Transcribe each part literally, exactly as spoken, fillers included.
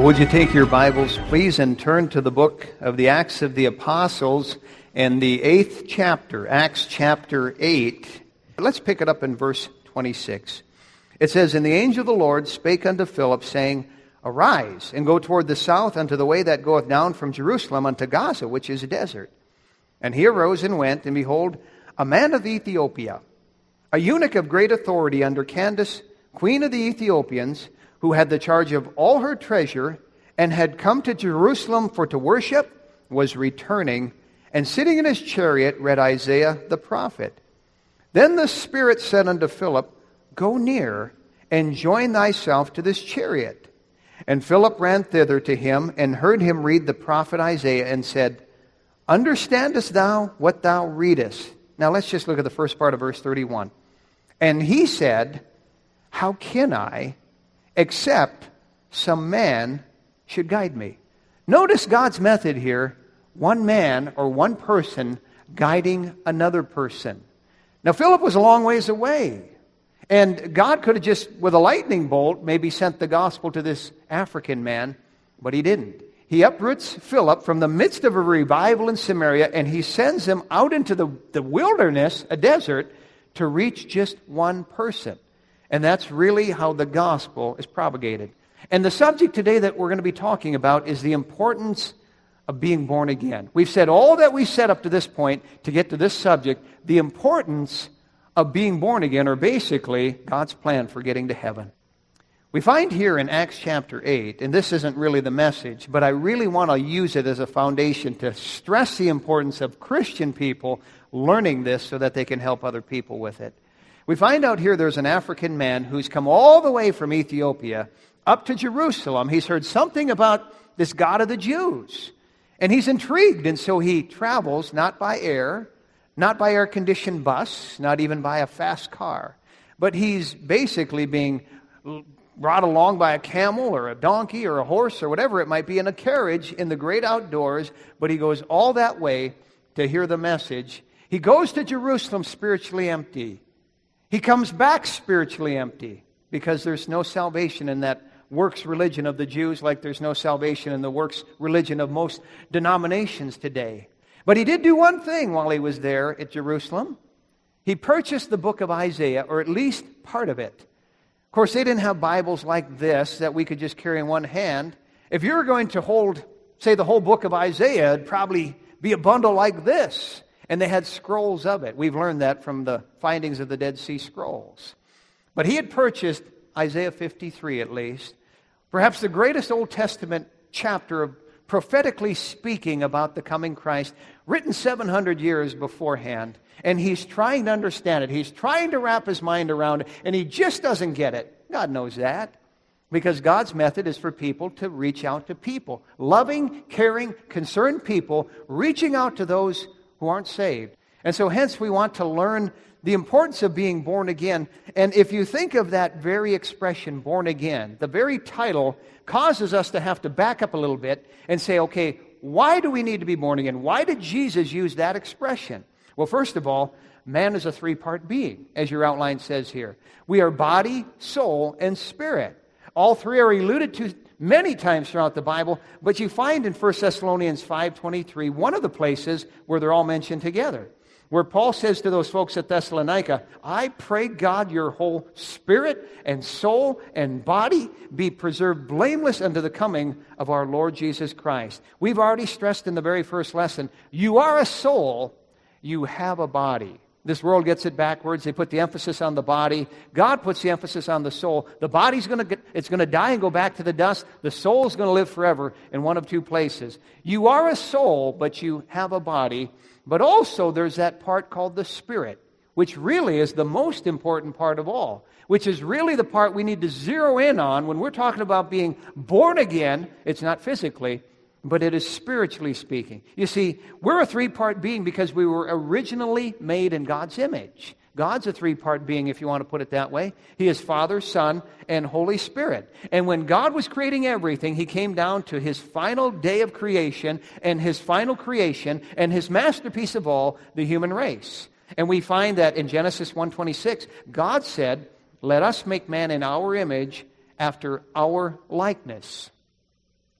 Would you take your Bibles, please, and turn to the book of the Acts of the Apostles and the eighth chapter, Acts chapter eight. Let's pick it up in verse twenty-six. It says, "And the angel of the Lord spake unto Philip, saying, Arise, and go toward the south unto the way that goeth down from Jerusalem unto Gaza, which is a desert. And he arose and went, and behold, a man of Ethiopia, a eunuch of great authority under Candace, queen of the Ethiopians, who had the charge of all her treasure, and had come to Jerusalem for to worship, was returning, and sitting in his chariot read Isaiah the prophet. Then the Spirit said unto Philip, Go near, and join thyself to this chariot. And Philip ran thither to him, and heard him read the prophet Isaiah, and said, Understandest thou what thou readest? Now let's just look at the first part of verse thirty-one. And he said, How can I, except some man should guide me? Notice God's method here, one man or one person guiding another person. Now Philip was a long ways away, and God could have just, with a lightning bolt, maybe sent the gospel to this African man, but he didn't. He uproots Philip from the midst of a revival in Samaria, and he sends him out into the, the wilderness, a desert, to reach just one person. And that's really how the gospel is propagated. And the subject today that we're going to be talking about is the importance of being born again. We've said all that we said up to this point to get to this subject. The importance of being born again, or basically God's plan for getting to heaven. We find here in Acts chapter eight, and this isn't really the message, but I really want to use it as a foundation to stress the importance of Christian people learning this so that they can help other people with it. We find out here there's an African man who's come all the way from Ethiopia up to Jerusalem. He's heard something about this God of the Jews, and he's intrigued, and so he travels not by air, not by air-conditioned bus, not even by a fast car, but he's basically being brought along by a camel or a donkey or a horse or whatever it might be in a carriage in the great outdoors, but he goes all that way to hear the message. He goes to Jerusalem spiritually empty. He comes back spiritually empty because there's no salvation in that works religion of the Jews, like there's no salvation in the works religion of most denominations today. But he did do one thing while he was there at Jerusalem. He purchased the book of Isaiah, or at least part of it. Of course, they didn't have Bibles like this that we could just carry in one hand. If you were going to hold, say, the whole book of Isaiah, it'd probably be a bundle like this. And they had scrolls of it. We've learned that from the findings of the Dead Sea Scrolls. But he had purchased Isaiah fifty-three at least, perhaps the greatest Old Testament chapter of prophetically speaking about the coming Christ, written seven hundred years beforehand. And he's trying to understand it. He's trying to wrap his mind around it, and he just doesn't get it. God knows that. Because God's method is for people to reach out to people. Loving, caring, concerned people, reaching out to those who aren't saved. And so hence we want to learn the importance of being born again. And if you think of that very expression, born again, the very title causes us to have to back up a little bit and say, okay, why do we need to be born again? Why did Jesus use that expression? Well, first of all, man is a three-part being, as your outline says here. We are body, soul, and spirit. All three are alluded to many times throughout the Bible, but you find in First Thessalonians five twenty-three one of the places where they're all mentioned together, where Paul says to those folks at Thessalonica, I pray God your whole spirit and soul and body be preserved blameless unto the coming of our Lord Jesus Christ. We've already stressed in the very first lesson, you are a soul, you have a body. This world gets it backwards. They put the emphasis on the body. God puts the emphasis on the soul. The body's going to get, it's going to die and go back to the dust. The soul's going to live forever in one of two places. You are a soul, but you have a body. But also there's that part called the spirit, which really is the most important part of all, which is really the part we need to zero in on when we're talking about being born again. It's not physically, but it is spiritually speaking. You see, we're a three-part being because we were originally made in God's image. God's a three-part being, if you want to put it that way. He is Father, Son, and Holy Spirit. And when God was creating everything, He came down to His final day of creation, and His final creation, and His masterpiece of all, the human race. And we find that in Genesis one twenty-six, God said, let us make man in our image after our likeness.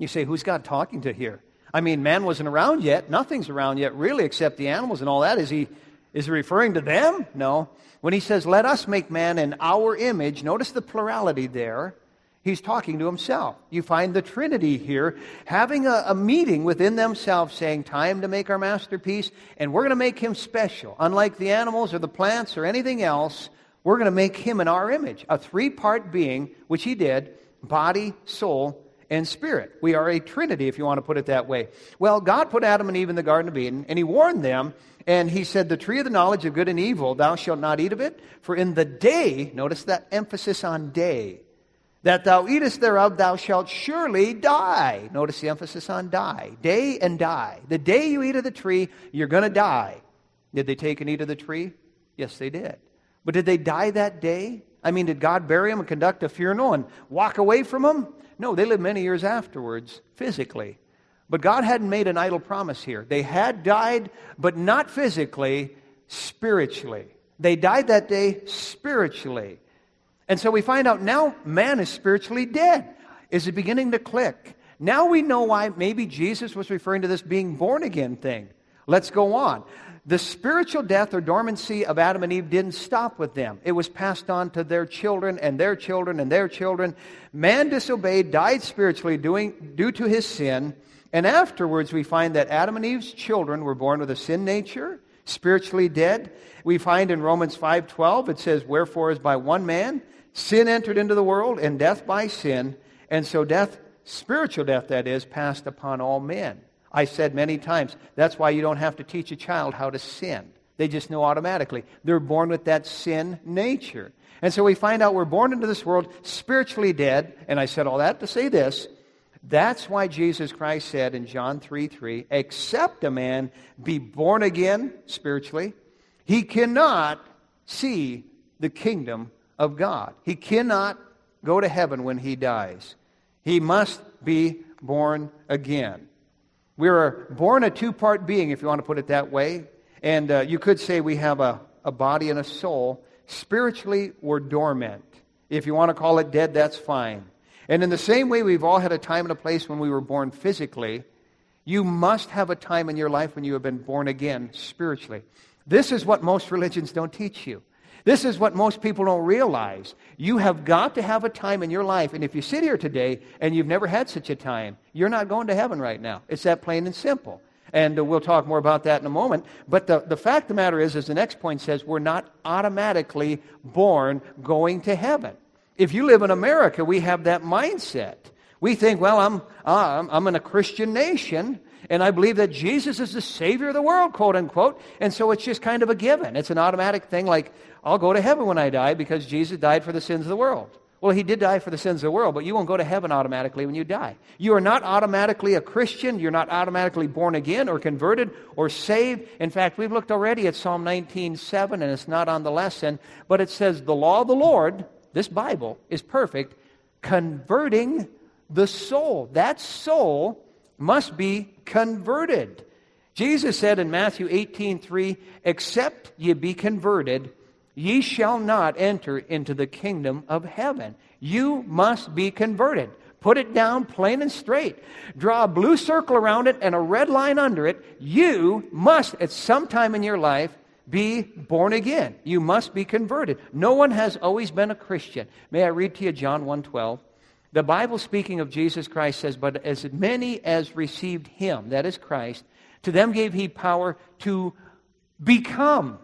You say, who's God talking to here? I mean, man wasn't around yet. Nothing's around yet, really, except the animals and all that. Is he, is he referring to them? No. When he says, let us make man in our image, notice the plurality there. He's talking to himself. You find the Trinity here having a, a meeting within themselves saying, time to make our masterpiece, and we're going to make him special. Unlike the animals or the plants or anything else, we're going to make him in our image. A three-part being, which he did, body, soul, and spirit. We are a Trinity, if you want to put it that way. Well, God put Adam and Eve in the Garden of Eden, and he warned them, and he said, the tree of the knowledge of good and evil, thou shalt not eat of it, for in the day, notice that emphasis on day, that thou eatest thereof, thou shalt surely die. Notice the emphasis on die. Day and die. The day you eat of the tree, you're going to die. Did they take and eat of the tree? Yes, they did. But did they die that day? I mean, did God bury them and conduct a funeral and walk away from them? No, they lived many years afterwards, physically. But God hadn't made an idle promise here. They had died, but not physically, spiritually. They died that day spiritually. And so we find out now man is spiritually dead. Is it beginning to click? Now we know why maybe Jesus was referring to this being born again thing. Let's go on. The spiritual death or dormancy of Adam and Eve didn't stop with them. It was passed on to their children and their children and their children. Man disobeyed, died spiritually doing, due to his sin. And afterwards we find that Adam and Eve's children were born with a sin nature, spiritually dead. We find in Romans five twelve, it says, wherefore as by one man sin entered into the world, and death by sin, and so death, spiritual death that is, passed upon all men. I said many times, that's why you don't have to teach a child how to sin. They just know automatically. They're born with that sin nature. And so we find out we're born into this world spiritually dead, and I said all that to say this, that's why Jesus Christ said in John three three, except a man be born again spiritually, he cannot see the kingdom of God. He cannot go to heaven when he dies. He must be born again. We are born a two-part being, if you want to put it that way. And uh, you could say we have a, a body and a soul. Spiritually, we're dormant. If you want to call it dead, that's fine. And in the same way we've all had a time and a place when we were born physically, you must have a time in your life when you have been born again spiritually. This is what most religions don't teach you. This is what most people don't realize. You have got to have a time in your life, and if you sit here today and you've never had such a time, you're not going to heaven right now. It's that plain and simple. And uh, we'll talk more about that in a moment. But the, the fact of the matter is, as the next point says, we're not automatically born going to heaven. If you live in America, we have that mindset. We think, well, I'm, I'm, I'm in a Christian nation, and I believe that Jesus is the Savior of the world, quote unquote, and so it's just kind of a given. It's an automatic thing like, I'll go to heaven when I die because Jesus died for the sins of the world. Well, he did die for the sins of the world, but you won't go to heaven automatically when you die. You are not automatically a Christian. You're not automatically born again or converted or saved. In fact, we've looked already at Psalm nineteen seven, and it's not on the lesson, but it says, the law of the Lord, this Bible, is perfect, converting the soul. That soul must be converted. Jesus said in Matthew eighteen three, except ye be converted, ye shall not enter into the kingdom of heaven. You must be converted. Put it down plain and straight. Draw a blue circle around it and a red line under it. You must, at some time in your life, be born again. You must be converted. No one has always been a Christian. May I read to you John one twelve? The Bible, speaking of Jesus Christ, says, but as many as received him, that is Christ, to them gave he power to become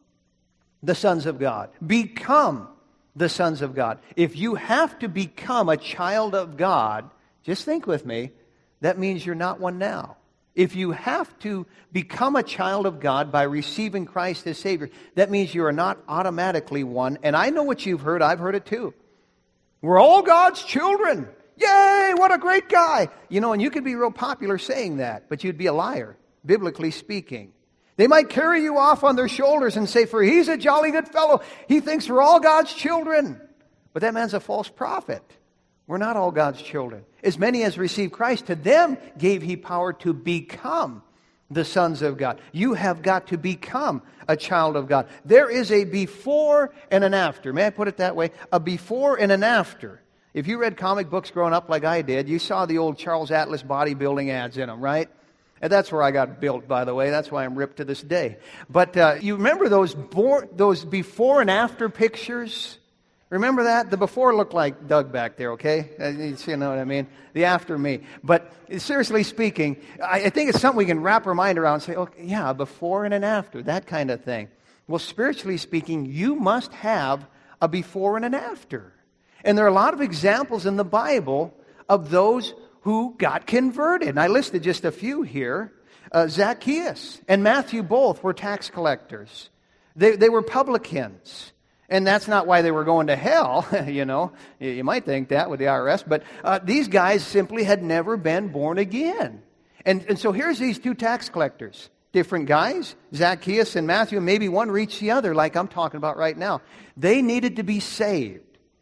the sons of God. Become the sons of God. If you have to become a child of God, just think with me, that means you're not one now. If you have to become a child of God by receiving Christ as Savior, that means you are not automatically one. And I know what you've heard. I've heard it too. We're all God's children. Yay, what a great guy. You know, and you could be real popular saying that, but you'd be a liar, biblically speaking. They might carry you off on their shoulders and say, for he's a jolly good fellow. He thinks we're all God's children. But that man's a false prophet. We're not all God's children. As many as received Christ, to them gave he power to become the sons of God. You have got to become a child of God. There is a before and an after. May I put it that way? A before and an after. If you read comic books growing up like I did, you saw the old Charles Atlas bodybuilding ads in them, right? And that's where I got built, by the way. That's why I'm ripped to this day. But uh, you remember those bor- those before and after pictures? Remember that? The before looked like Doug back there, okay? Uh, You know what I mean? The after me. But seriously speaking, I, I think it's something we can wrap our mind around and say, okay, yeah, before and an after, that kind of thing. Well, spiritually speaking, you must have a before and an after. And there are a lot of examples in the Bible of those who got converted. And I listed just a few here. Uh, Zacchaeus and Matthew both were tax collectors. They, they were publicans. And that's not why they were going to hell, you know. You, you might think that with the I R S. But uh, these guys simply had never been born again. And, and so here's these two tax collectors. Different guys, Zacchaeus and Matthew. Maybe one reached the other like I'm talking about right now. They needed to be saved.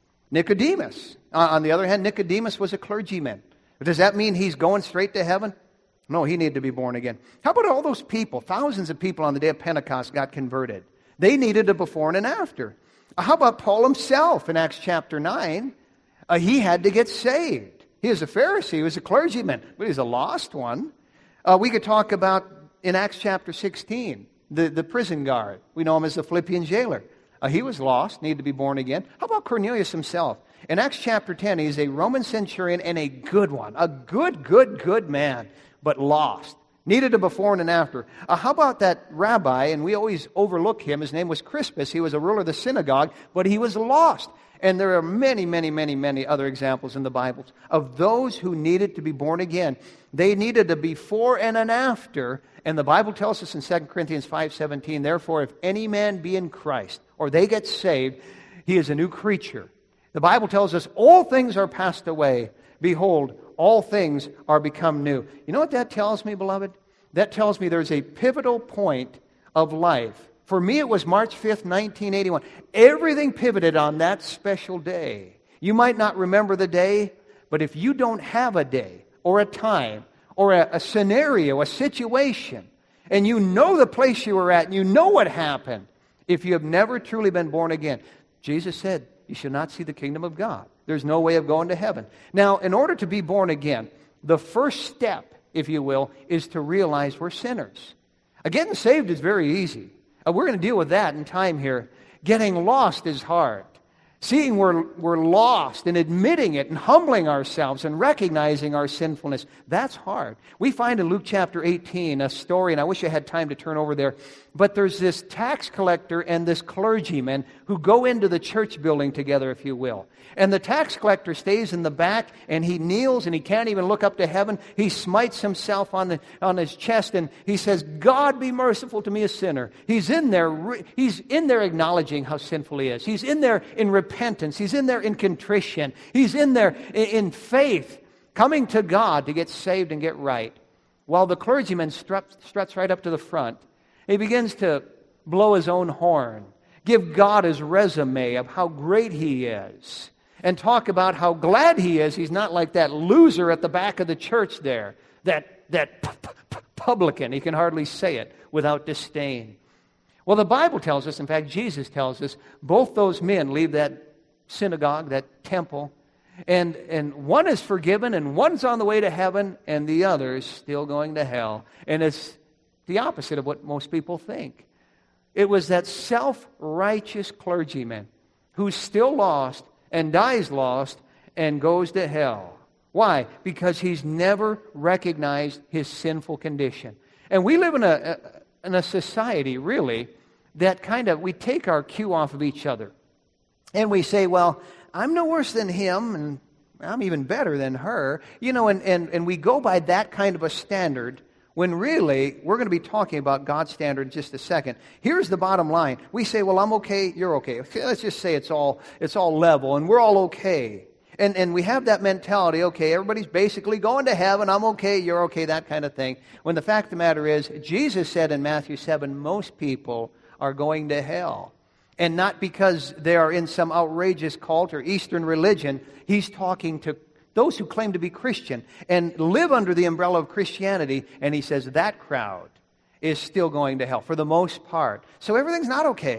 Nicodemus. Uh, on the other hand, Nicodemus was a clergyman. Does that mean he's going straight to heaven? No, he needed to be born again. How about all those people? Thousands of people on the day of Pentecost got converted. They needed a before and an after. How about Paul himself in Acts chapter nine? Uh, he had to get saved. He was a Pharisee. He was a clergyman. But he's a lost one. Uh, we could talk about in Acts chapter sixteen, the, the prison guard. We know him as the Philippian jailer. Uh, he was lost, needed to be born again. How about Cornelius himself? In Acts chapter ten, he's a Roman centurion and a good one. A good, good, good man, but lost. Needed a before and an after. Uh, how about that rabbi, and we always overlook him. His name was Crispus. He was a ruler of the synagogue, but he was lost. And there are many, many, many, many other examples in the Bible of those who needed to be born again. They needed a before and an after. And the Bible tells us in Second Corinthians five seventeen, therefore, if any man be in Christ, or they get saved, he is a new creature. The Bible tells us all things are passed away. Behold, all things are become new. You know what that tells me, beloved? That tells me there's a pivotal point of life. For me, it was March fifth, nineteen eighty-one. Everything pivoted on that special day. You might not remember the day, but if you don't have a day or a time or a, a scenario, a situation, and you know the place you were at and you know what happened, if you have never truly been born again, Jesus said, you shall not see the kingdom of God. There's no way of going to heaven. Now, in order to be born again, the first step, if you will, is to realize we're sinners. Uh, Getting saved is very easy. Uh, we're going to deal with that in time here. Getting lost is hard. Seeing we're, we're lost and admitting it and humbling ourselves and recognizing our sinfulness, that's hard. We find in Luke chapter eighteen a story, and I wish I had time to turn over there, but there's this tax collector and this clergyman who go into the church building together, if you will. And the tax collector stays in the back, and he kneels, and he can't even look up to heaven. He smites himself on the on his chest, and he says, God be merciful to me, a sinner. He's in there, he's in there acknowledging how sinful he is. He's in there in repentance. He's in there in contrition. He's in there in, in faith, coming to God to get saved and get right. While the clergyman struts, struts right up to the front, he begins to blow his own horn, give God his resume of how great he is, and talk about how glad he is he's not like that loser at the back of the church there, that, that p- p- publican. He can hardly say it without disdain. Well, the Bible tells us, in fact, Jesus tells us, both those men leave that synagogue, that temple, and, and one is forgiven, and one's on the way to heaven, and the other's still going to hell. And it's the opposite of what most people think. It was that self-righteous clergyman who's still lost and dies lost and goes to hell. Why? Because he's never recognized his sinful condition. And we live in a, a, in a society, really, that kind of, we take our cue off of each other. And we say, well, I'm no worse than him, and I'm even better than her. You know, and, and, and we go by that kind of a standard, when really, we're going to be talking about God's standard in just a second. Here's the bottom line. We say, well, I'm okay, you're okay. okay let's just say it's all it's all level, and we're all okay. And, and we have that mentality, okay, everybody's basically going to heaven, I'm okay, you're okay, that kind of thing. When the fact of the matter is, Jesus said in Matthew seven, most people are going to hell. And not because they are in some outrageous cult or Eastern religion. He's talking to those who claim to be Christian and live under the umbrella of Christianity, and he says that crowd is still going to hell for the most part. So everything's not okay.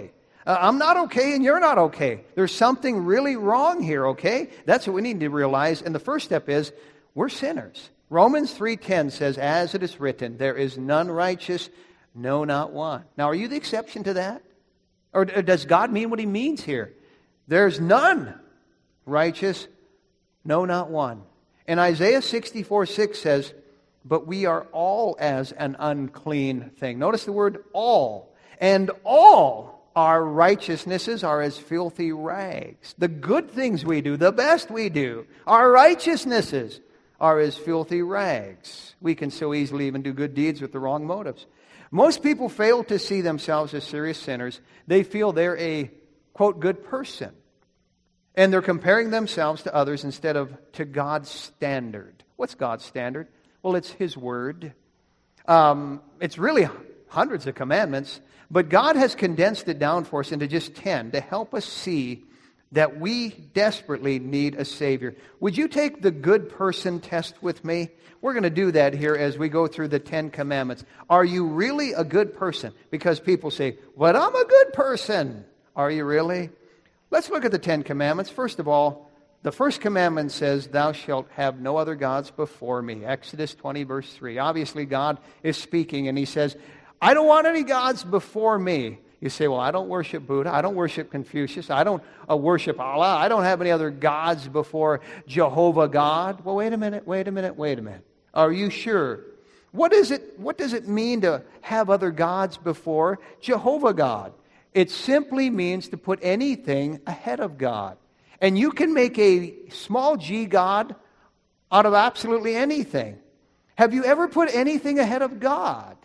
Uh, I'm not okay and you're not okay. There's something really wrong here, okay? That's what we need to realize. And the first step is we're sinners. Romans three ten says, as it is written, there is none righteous, no, not one. Now, are you the exception to that? Or, or does God mean what he means here? There's none righteous, no, not one. And Isaiah sixty-four six says, but we are all as an unclean thing. Notice the word all. And all our righteousnesses are as filthy rags. The good things we do, the best we do, our righteousnesses are as filthy rags. We can so easily even do good deeds with the wrong motives. Most people fail to see themselves as serious sinners. They feel they're a, quote, good person. And they're comparing themselves to others instead of to God's standard. What's God's standard? Well, it's His Word. Um, it's really hundreds of commandments, but God has condensed it down for us into just ten to help us see that we desperately need a Savior. Would you take the good person test with me? We're going to do that here as we go through the Ten Commandments. Are you really a good person? Because people say, but I'm a good person. Are you really? Let's look at the Ten Commandments. First of all, the first commandment says, thou shalt have no other gods before me. Exodus twenty, verse three. Obviously, God is speaking, and He says, I don't want any gods before me. You say, well, I don't worship Buddha. I don't worship Confucius. I don't uh, worship Allah. I don't have any other gods before Jehovah God. Well, wait a minute, wait a minute, wait a minute. Are you sure? What is it? What does it mean to have other gods before Jehovah God? It simply means to put anything ahead of God. And you can make a small g God out of absolutely anything. Have you ever put anything ahead of God?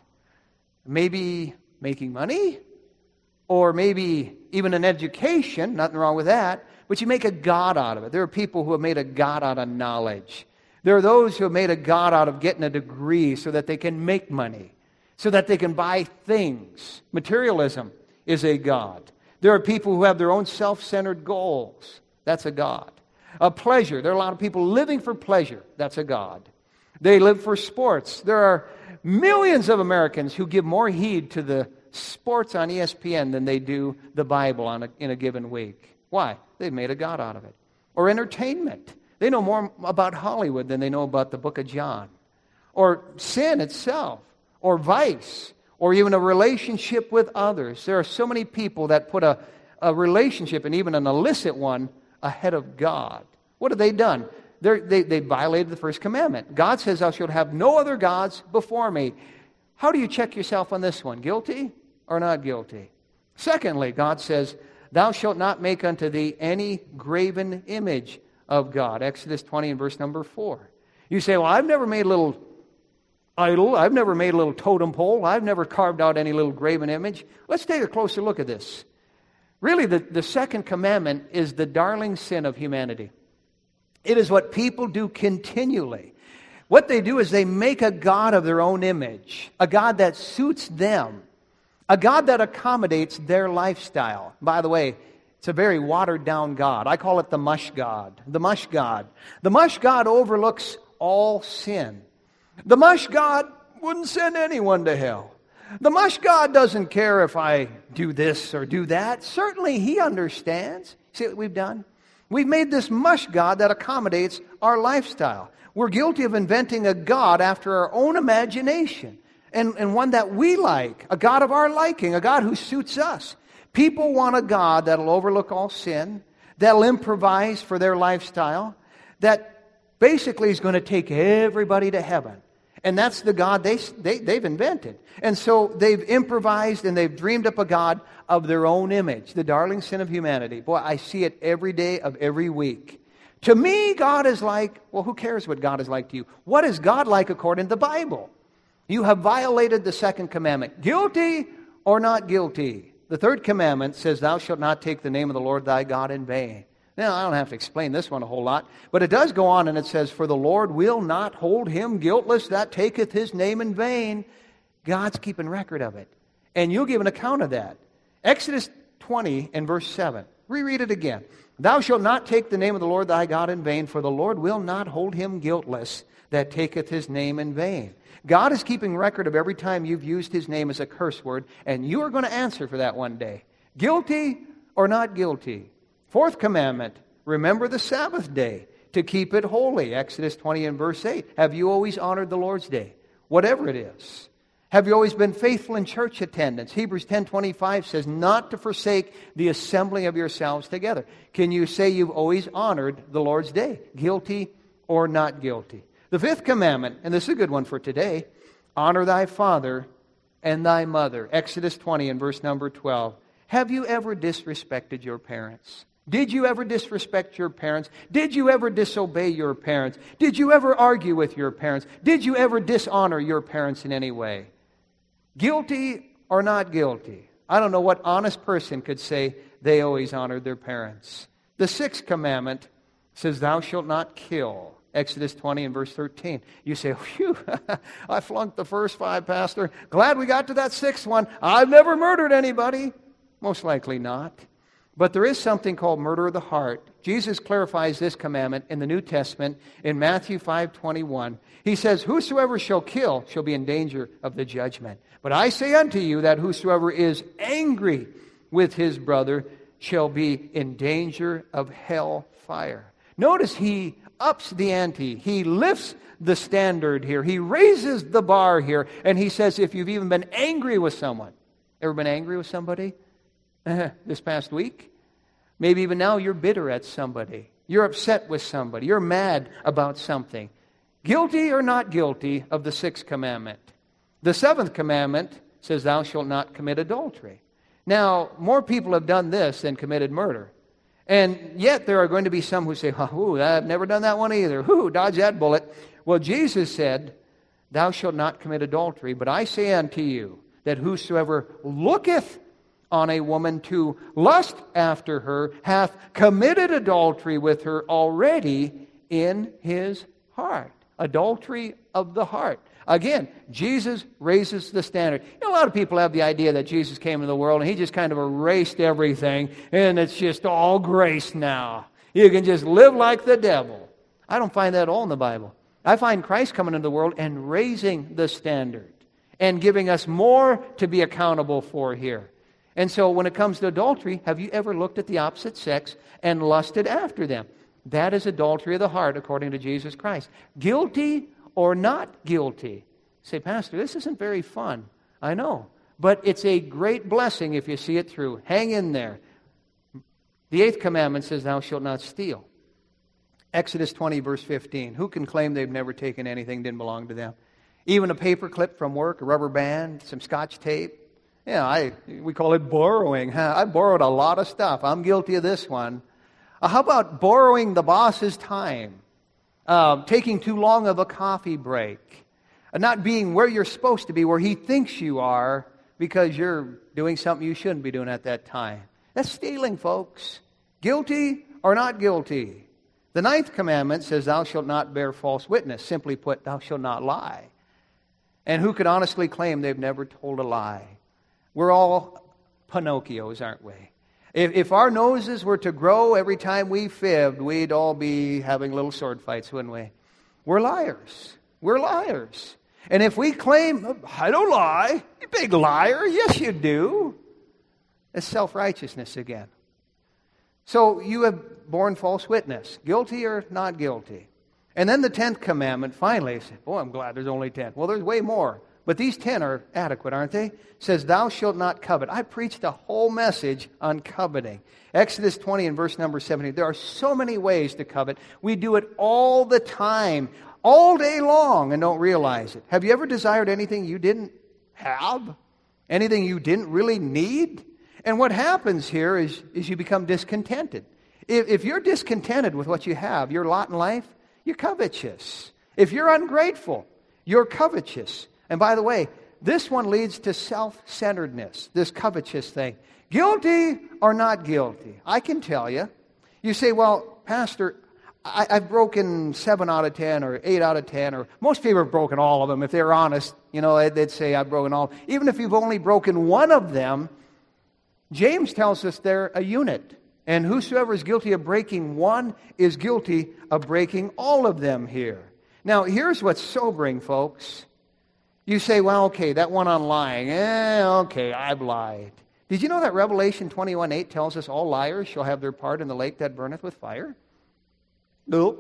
Maybe making money? Or maybe even an education, nothing wrong with that, but you make a god out of it. There are people who have made a god out of knowledge. There are those who have made a god out of getting a degree so that they can make money, so that they can buy things. Materialism is a god. There are people who have their own self-centered goals. That's a god. A pleasure. There are a lot of people living for pleasure. That's a god. They live for sports. There are millions of Americans who give more heed to the sports on E S P N than they do the Bible on a, in a given week. Why? They've made a god out of it. Or entertainment. They know more about Hollywood than they know about the book of John. Or sin itself. Or vice. Or even a relationship with others. There are so many people that put a, a relationship, and even an illicit one, ahead of God. What have they done? They're, they they violated the first commandment. God says, thou shalt have no other gods before me. How do you check yourself on this one? Guilty or not guilty? Secondly, God says, thou shalt not make unto thee any graven image of God. Exodus twenty and verse number four. You say, well, I've never made a little idol. I've never made a little totem pole. I've never carved out any little graven image. Let's take a closer look at this. Really, the, the second commandment is the darling sin of humanity. It is what people do continually. What they do is they make a god of their own image, a god that suits them, a god that accommodates their lifestyle. By the way, it's a very watered-down god. I call it the mush god. The mush god. The mush god overlooks all sin. The mush god wouldn't send anyone to hell. The mush god doesn't care if I do this or do that. Certainly he understands. See what we've done? We've made this mush god that accommodates our lifestyle. We're guilty of inventing a god after our own imagination, and, and one that we like, a god of our liking, a god who suits us. People want a god that'll overlook all sin, that'll improvise for their lifestyle, that basically is going to take everybody to heaven. And that's the God they, they, they've invented. And so they've improvised and they've dreamed up a God of their own image, the darling sin of humanity. Boy, I see it every day of every week. To me, God is like, well, who cares what God is like to you? What is God like according to the Bible? You have violated the second commandment. Guilty or not guilty? The third commandment says, thou shalt not take the name of the Lord thy God in vain. Now, I don't have to explain this one a whole lot, but it does go on and it says, for the Lord will not hold him guiltless that taketh his name in vain. God's keeping record of it. And you'll give an account of that. Exodus twenty and verse seven. Reread it again. Thou shalt not take the name of the Lord thy God in vain, for the Lord will not hold him guiltless that taketh his name in vain. God is keeping record of every time you've used his name as a curse word, and you are going to answer for that one day. Guilty or not guilty? Fourth commandment, remember the Sabbath day to keep it holy. Exodus twenty and verse eight. Have you always honored the Lord's day? Whatever it is. Have you always been faithful in church attendance? Hebrews ten twenty-five says not to forsake the assembling of yourselves together. Can you say you've always honored the Lord's day? Guilty or not guilty? The fifth commandment, and this is a good one for today, honor thy father and thy mother. Exodus twenty and verse number twelve. Have you ever disrespected your parents? Did you ever disrespect your parents? Did you ever disobey your parents? Did you ever argue with your parents? Did you ever dishonor your parents in any way? Guilty or not guilty? I don't know what honest person could say they always honored their parents. The sixth commandment says, thou shalt not kill. Exodus twenty and verse thirteen. You say, phew, I flunked the first five, Pastor. Glad we got to that sixth one. I've never murdered anybody. Most likely not. But there is something called murder of the heart. Jesus clarifies this commandment in the New Testament in Matthew five twenty-one. He says, whosoever shall kill shall be in danger of the judgment. But I say unto you that whosoever is angry with his brother shall be in danger of hell fire. Notice he ups the ante. He lifts the standard here. He raises the bar here. And he says, if you've even been angry with someone. Ever been angry with somebody this past week? Maybe even now you're bitter at somebody. You're upset with somebody. You're mad about something. Guilty or not guilty of the sixth commandment? The seventh commandment says, thou shalt not commit adultery. Now, more people have done this than committed murder. And yet there are going to be some who say, oh, I've never done that one either. Whoo, dodge that bullet. Well, Jesus said, thou shalt not commit adultery. But I say unto you that whosoever looketh on a woman to lust after her hath committed adultery with her already in his heart. Adultery of the heart. Again, Jesus raises the standard. You know, a lot of people have the idea that Jesus came into the world and he just kind of erased everything and it's just all grace now. You can just live like the devil. I don't find that at all in the Bible. I find Christ coming into the world and raising the standard and giving us more to be accountable for here. And so when it comes to adultery, have you ever looked at the opposite sex and lusted after them? That is adultery of the heart according to Jesus Christ. Guilty or not guilty? Say, Pastor, this isn't very fun. I know. But it's a great blessing if you see it through. Hang in there. The eighth commandment says, thou shalt not steal. Exodus twenty, verse fifteen. Who can claim they've never taken anything that didn't belong to them? Even a paper clip from work, a rubber band, some scotch tape. Yeah, I we call it borrowing. Huh? I borrowed a lot of stuff. I'm guilty of this one. Uh, how about borrowing the boss's time? Uh, taking too long of a coffee break, uh, not being where you're supposed to be, where he thinks you are, because you're doing something you shouldn't be doing at that time. That's stealing, folks. Guilty or not guilty? The ninth commandment says, thou shalt not bear false witness. Simply put, thou shalt not lie. And who could honestly claim they've never told a lie? We're all Pinocchios, aren't we? If, if our noses were to grow every time we fibbed, we'd all be having little sword fights, wouldn't we? We're liars. We're liars. And if we claim, I don't lie, you big liar, yes you do. It's self-righteousness again. So you have borne false witness. Guilty or not guilty? And then the tenth commandment, finally, I said, boy, I'm glad there's only ten. Well, there's way more. But these ten are adequate, aren't they? It says, thou shalt not covet. I preached a whole message on coveting. Exodus twenty and verse number seventeen. There are so many ways to covet. We do it all the time, all day long, and don't realize it. Have you ever desired anything you didn't have? Anything you didn't really need? And what happens here is, is you become discontented. If, if you're discontented with what you have, your lot in life, you're covetous. If you're ungrateful, you're covetous. And by the way, this one leads to self-centeredness, this covetous thing. Guilty or not guilty? I can tell you. You say, well, Pastor, I, I've broken seven out of ten or eight out of ten, or most people have broken all of them. If they're honest, you know, they'd say, I've broken all. Even if you've only broken one of them, James tells us they're a unit. And whosoever is guilty of breaking one is guilty of breaking all of them here. Now, here's what's sobering, folks. You say, well, okay, that one on lying. Eh, okay, I've lied. Did you know that Revelation twenty-one eight tells us all liars shall have their part in the lake that burneth with fire? No.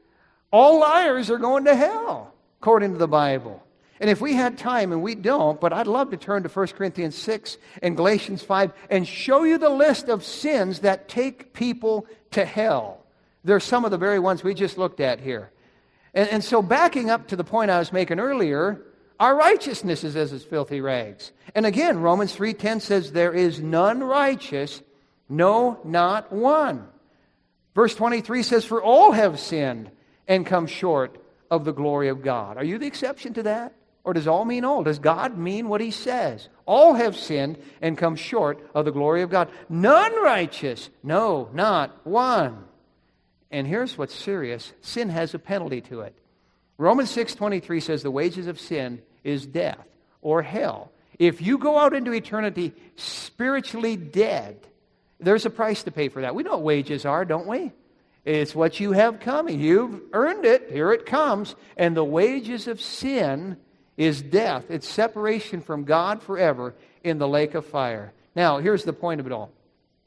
All liars are going to hell, according to the Bible. And if we had time, and we don't, but I'd love to turn to First Corinthians six and Galatians five and show you the list of sins that take people to hell. They're some of the very ones we just looked at here. And, and so backing up to the point I was making earlier, our righteousness is as filthy rags. And again, Romans three ten says, there is none righteous, no, not one. Verse twenty-three says, for all have sinned and come short of the glory of God. Are you the exception to that? Or does all mean all? Does God mean what He says? All have sinned and come short of the glory of God. None righteous, no, not one. And here's what's serious. Sin has a penalty to it. Romans six twenty-three says the wages of sin is death or hell. If you go out into eternity spiritually dead, there's a price to pay for that. We know what wages are, don't we? It's what you have coming. You've earned it. Here it comes. And the wages of sin is death. It's separation from God forever in the lake of fire. Now, here's the point of it all.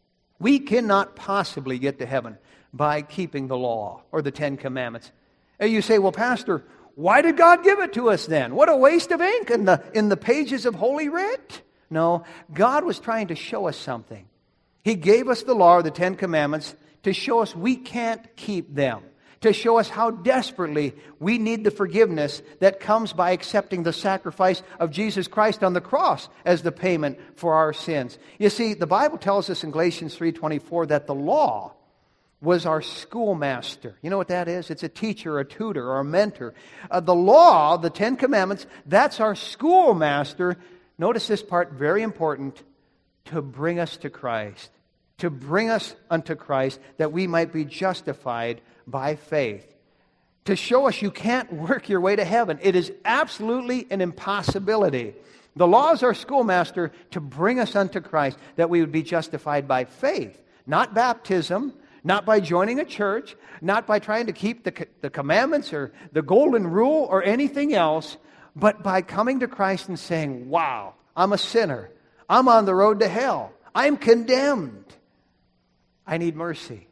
We cannot possibly get to heaven by keeping the law or the Ten Commandments. And you say, well, Pastor, why did God give it to us then? What a waste of ink in the, in the pages of Holy Writ. No, God was trying to show us something. He gave us the law or the Ten Commandments to show us we can't keep them, to show us how desperately we need the forgiveness that comes by accepting the sacrifice of Jesus Christ on the cross as the payment for our sins. You see, the Bible tells us in Galatians three twenty-four that the law was our schoolmaster. You know what that is? It's a teacher, a tutor, or a mentor. Uh, the law, the Ten Commandments, that's our schoolmaster. Notice this part, very important, to bring us to Christ. To bring us unto Christ that we might be justified by faith. To show us you can't work your way to heaven. It is absolutely an impossibility. The law is our schoolmaster to bring us unto Christ that we would be justified by faith. Not baptism, not by joining a church, not by trying to keep the, the commandments or the golden rule or anything else, but by coming to Christ and saying, wow, I'm a sinner. I'm on the road to hell. I'm condemned. I need mercy.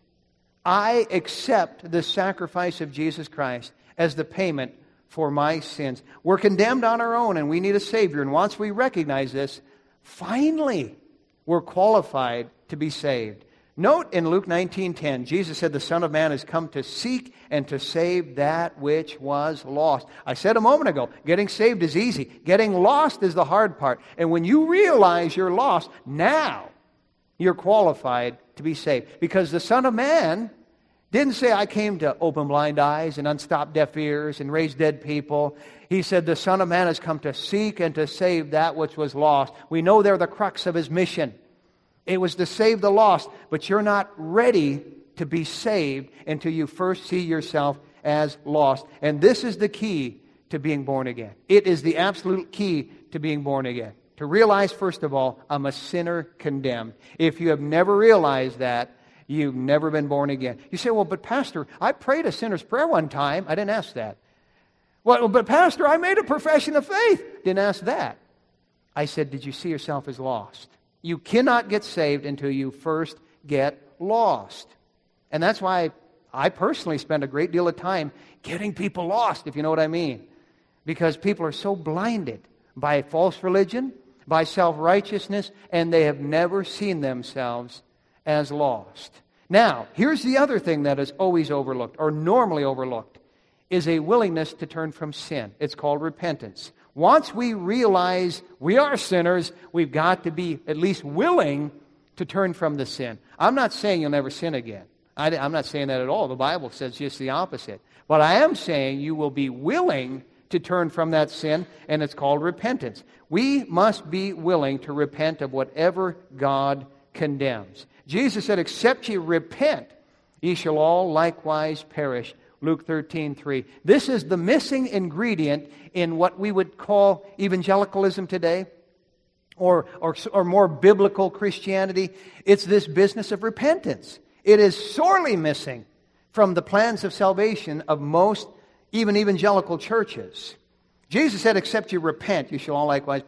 I accept the sacrifice of Jesus Christ as the payment for my sins. We're condemned on our own and we need a Savior. And once we recognize this, finally, we're qualified to be saved. Note in Luke nineteen ten, Jesus said the Son of Man has come to seek and to save that which was lost. I said a moment ago, getting saved is easy. Getting lost is the hard part. And when you realize you're lost, now you're qualified to be saved. Because the Son of Man didn't say, I came to open blind eyes and unstop deaf ears and raise dead people. He said the Son of Man has come to seek and to save that which was lost. We know they're the crux of His mission. It was to save the lost, but you're not ready to be saved until you first see yourself as lost. And this is the key to being born again. It is the absolute key to being born again. To realize, first of all, I'm a sinner condemned. If you have never realized that, you've never been born again. You say, well, but Pastor, I prayed a sinner's prayer one time. I didn't ask that. Well, but Pastor, I made a profession of faith. Didn't ask that. I said, did you see yourself as lost? You cannot get saved until you first get lost. And that's why I personally spend a great deal of time getting people lost, if you know what I mean. Because people are so blinded by false religion, by self-righteousness, and they have never seen themselves as lost. Now, here's the other thing that is always overlooked, or normally overlooked, is a willingness to turn from sin. It's called repentance. Once we realize we are sinners, we've got to be at least willing to turn from the sin. I'm not saying you'll never sin again. I, I'm not saying that at all. The Bible says just the opposite. But I am saying you will be willing to turn from that sin, and it's called repentance. We must be willing to repent of whatever God condemns. Jesus said, except ye repent, ye shall all likewise perish. Luke thirteen three. This is the missing ingredient in what we would call evangelicalism today, or, or, or more biblical Christianity. It's this business of repentance. It is sorely missing from the plans of salvation of most even evangelical churches. Jesus said, except you repent, you shall all likewise perish.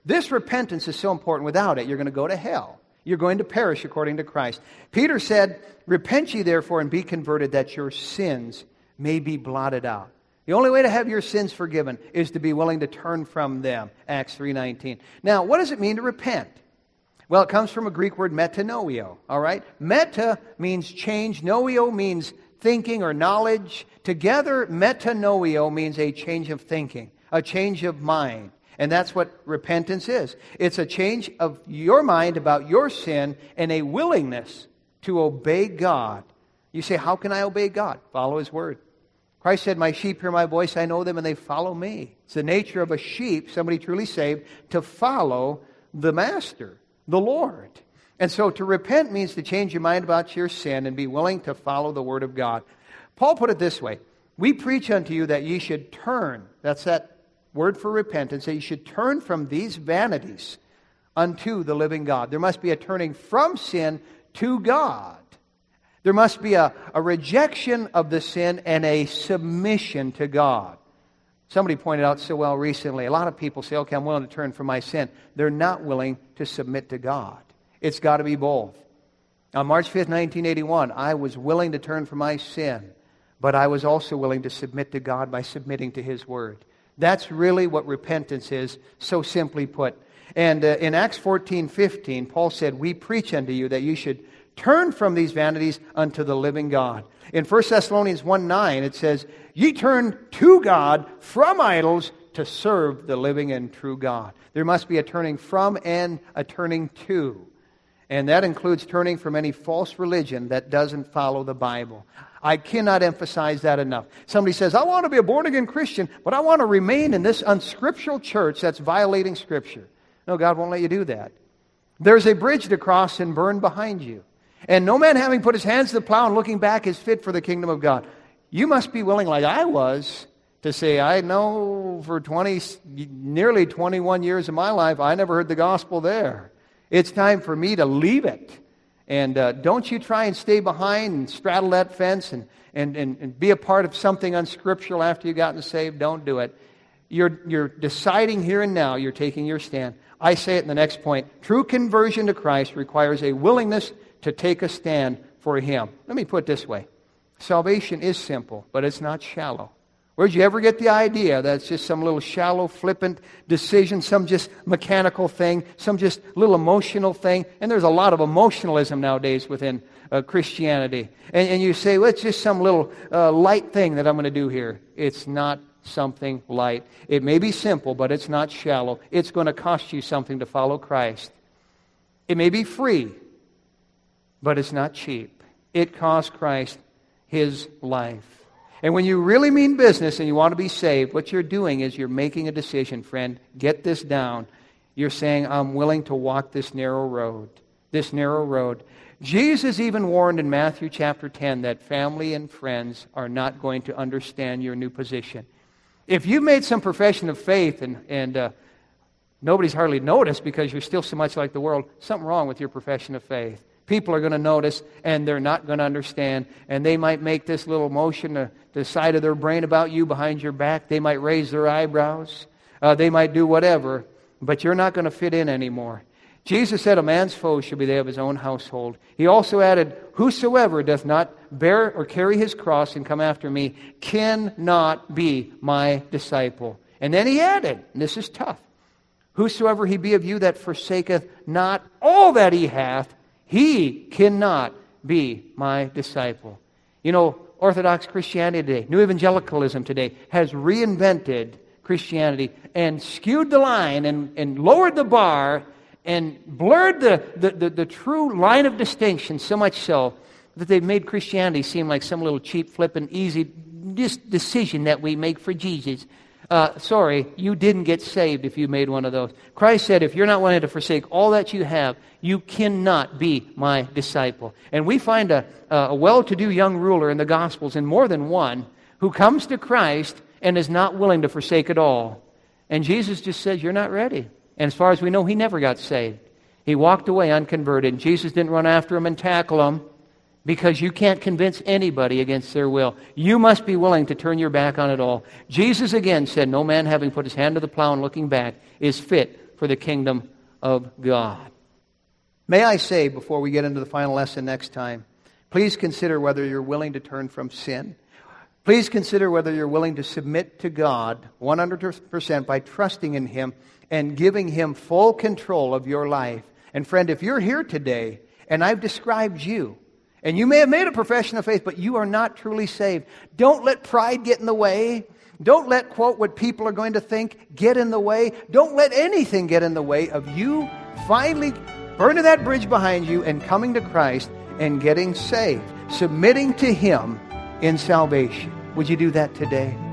This repentance is so important. Without it, you're going to go to hell. You're going to perish according to Christ. Peter said, "Repent ye therefore and be converted, that your sins may be blotted out." The only way to have your sins forgiven is to be willing to turn from them. Acts three nineteen. Now, what does it mean to repent? Well, it comes from a Greek word metanoeo, all right? Meta means change. Noeo means thinking or knowledge. Together, metanoeo means a change of thinking, a change of mind. And that's what repentance is. It's a change of your mind about your sin and a willingness to obey God. You say, how can I obey God? Follow His Word. Christ said, "My sheep hear my voice, I know them, and they follow me." It's the nature of a sheep, somebody truly saved, to follow the Master, the Lord. And so to repent means to change your mind about your sin and be willing to follow the Word of God. Paul put it this way, "We preach unto you that ye should turn," that's that word for repentance, that you should turn from these vanities unto the living God. There must be a turning from sin to God. There must be a, a rejection of the sin and a submission to God. Somebody pointed out so well recently, a lot of people say, okay, I'm willing to turn from my sin. They're not willing to submit to God. It's got to be both. On March fifth, nineteen eighty-one, I was willing to turn from my sin, but I was also willing to submit to God by submitting to His Word. That's really what repentance is, so simply put. And uh, in Acts fourteen fifteen, Paul said, "We preach unto you that you should turn from these vanities unto the living God." In First Thessalonians one nine, it says, "Ye turn to God from idols to serve the living and true God." There must be a turning from and a turning to. And that includes turning from any false religion that doesn't follow the Bible. I cannot emphasize that enough. Somebody says, "I want to be a born-again Christian, but I want to remain in this unscriptural church that's violating Scripture." No, God won't let you do that. There's a bridge to cross and burn behind you. And no man having put his hands to the plow and looking back is fit for the kingdom of God. You must be willing, like I was, to say, I know for twenty, nearly twenty-one years of my life, I never heard the gospel there. It's time for me to leave it. And uh, don't you try and stay behind and straddle that fence and, and, and, and be a part of something unscriptural after you've gotten saved. Don't do it. You're, you're deciding here and now. You're taking your stand. I say it in the next point. True conversion to Christ requires a willingness to take a stand for Him. Let me put it this way. Salvation is simple, but it's not shallow. Where'd you ever get the idea that it's just some little shallow, flippant decision, some just mechanical thing, some just little emotional thing? And there's a lot of emotionalism nowadays within uh, Christianity. And, and you say, well, it's just some little uh, light thing that I'm going to do here. It's not something light. It may be simple, but it's not shallow. It's going to cost you something to follow Christ. It may be free, but it's not cheap. It cost Christ His life. And when you really mean business and you want to be saved, what you're doing is you're making a decision, friend. Get this down. You're saying, I'm willing to walk this narrow road. This narrow road. Jesus even warned in Matthew chapter ten that family and friends are not going to understand your new position. If you've made some profession of faith and, and uh, nobody's hardly noticed because you're still so much like the world, something wrong with your profession of faith. People are going to notice, and they're not going to understand. And they might make this little motion to the side of their brain about you behind your back. They might raise their eyebrows. Uh, they might do whatever. But you're not going to fit in anymore. Jesus said, a man's foe should be they of his own household. He also added, whosoever doth not bear or carry his cross and come after me cannot be my disciple. And then he added, and this is tough, whosoever he be of you that forsaketh not all that he hath, he cannot be my disciple. You know, Orthodox Christianity today, New Evangelicalism today, has reinvented Christianity and skewed the line and, and lowered the bar and blurred the, the, the, the true line of distinction so much so that they've made Christianity seem like some little cheap, flippant, easy just decision that we make for Jesus. Uh, sorry, you didn't get saved if you made one of those. Christ said, if you're not willing to forsake all that you have, you cannot be my disciple. And we find a, a well-to-do young ruler in the Gospels, in more than one, who comes to Christ and is not willing to forsake it all. And Jesus just says, you're not ready. And as far as we know, he never got saved. He walked away unconverted. Jesus didn't run after him and tackle him, because you can't convince anybody against their will. You must be willing to turn your back on it all. Jesus again said, no man having put his hand to the plow and looking back is fit for the kingdom of God. May I say, before we get into the final lesson next time, please consider whether you're willing to turn from sin. Please consider whether you're willing to submit to God one hundred percent by trusting in Him and giving Him full control of your life. And friend, if you're here today and I've described you, and you may have made a profession of faith, but you are not truly saved, don't let pride get in the way. Don't let, quote, what people are going to think get in the way. Don't let anything get in the way of you finally burning that bridge behind you and coming to Christ and getting saved, submitting to Him in salvation. Would you do that today?